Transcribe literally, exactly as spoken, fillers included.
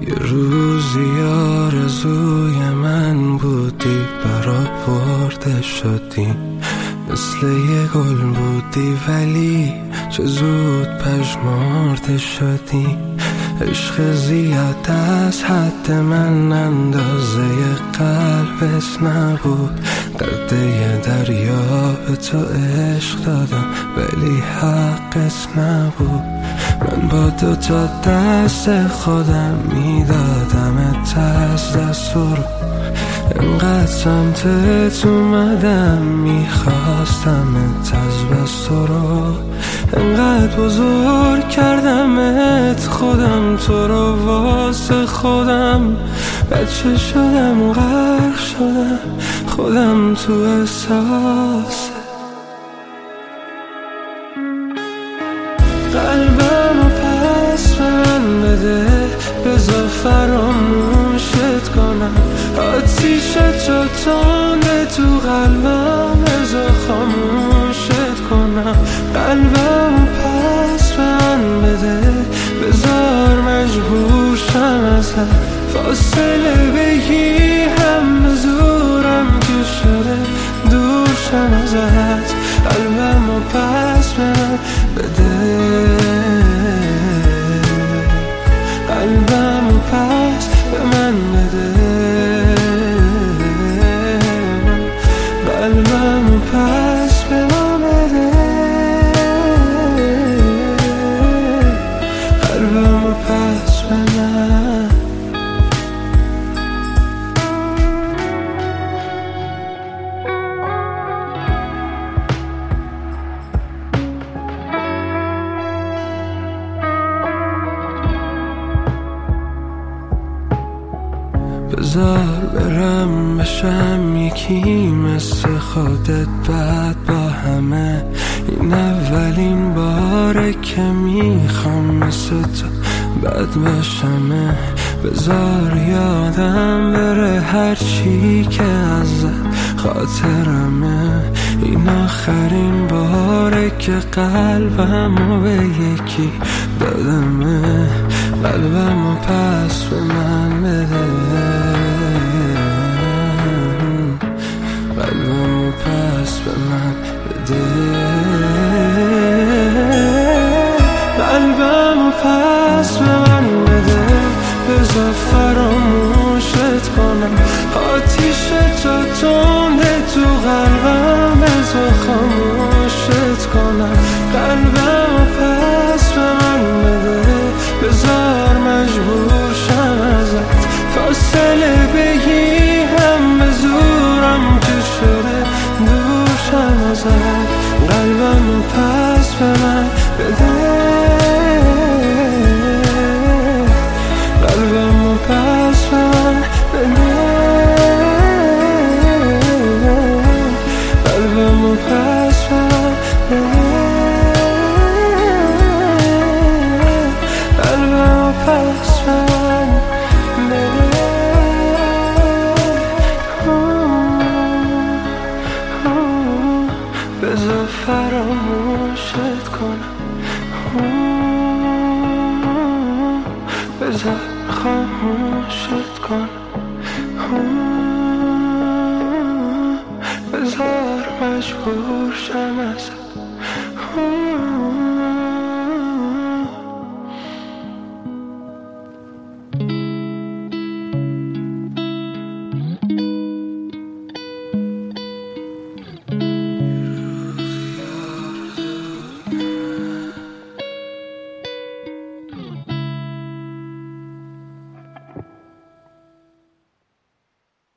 یه روزی آرزوی من بودی، برآورده شدی، مثل یه گل بودی ولی چه زود پژمرده شدی. عشق زیاد از حد من اندازه قلبت نبود، قده دریا به تو عشق دادم ولی حقت نبود. من با دو تا دست خودم میدادم از دست رو، انقدر سمتت اومدم میخواستم از بس تو رو، انقدر بزرگ کردمت خودم تو رو واسه خودم. بچه شدم غرق شدم خودم تو احساس، قلبمو پس به من بده، بذار فراموشت کنم. آتیش تو تنده تو قلبم، بذار خاموشت کنم. قلبمو پس به من بده، بذار مجبور شم ازت، فاصله بگیرم به زورم که شده دور شم ازت. قلبمو پس به من بده، قلبمو پس به من بده، قلبمو پس به من بده، قلبمو پس به من. بذار برم بشم یکی مثل خودت بعد با همه، این اولین باره که میخوام مثل تو بد باشمه. بذار یادم بره هرچی که ازت خاطرمه، این آخرین باره که قلبمو به یکی دادمه. قلبمو پس به من بده، قلبمو پس به من بده، قلبمو پس به من بده، بذار فراموشت کنم. آتیش تو تنده تو قلبم، بذار خاموشت کنم. قلبمو پس به من بده، بذار مجبور شم ازت، فاصله بگیرم به زورم که شده دور شم ازت. قلبمو پس به من بده، قلبمو پس به من بده، قلبمو پس به من بده، قلبمو پس به من بده. بذار فراموشت کنم، بذار خاموشت کنم، بذار مجبور شم ازت.